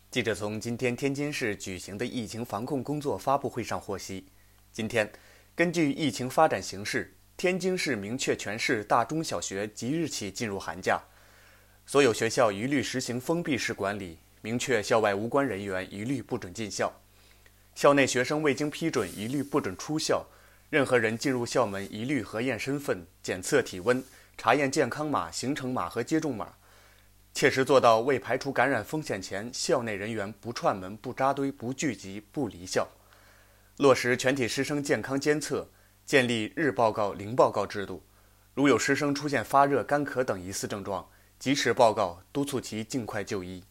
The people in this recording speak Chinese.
记者从今天天津市举行的疫情防控工作发布会上获悉，今天，根据疫情发展形势，天津市明确全市大中小学即日起进入寒假，所有学校一律实行封闭式管理，明确校外无关人员一律不准进校，校内学生未经批准一律不准出校，任何人进入校门一律核验身份、检测体温、查验健康码、行程码和接种码。切实做到未排除感染风险前，校内人员不串门、不扎堆、不聚集、不离校。落实全体师生健康监测，建立日报告、零报告制度。如有师生出现发热、干咳等疑似症状，及时报告，督促其尽快就医。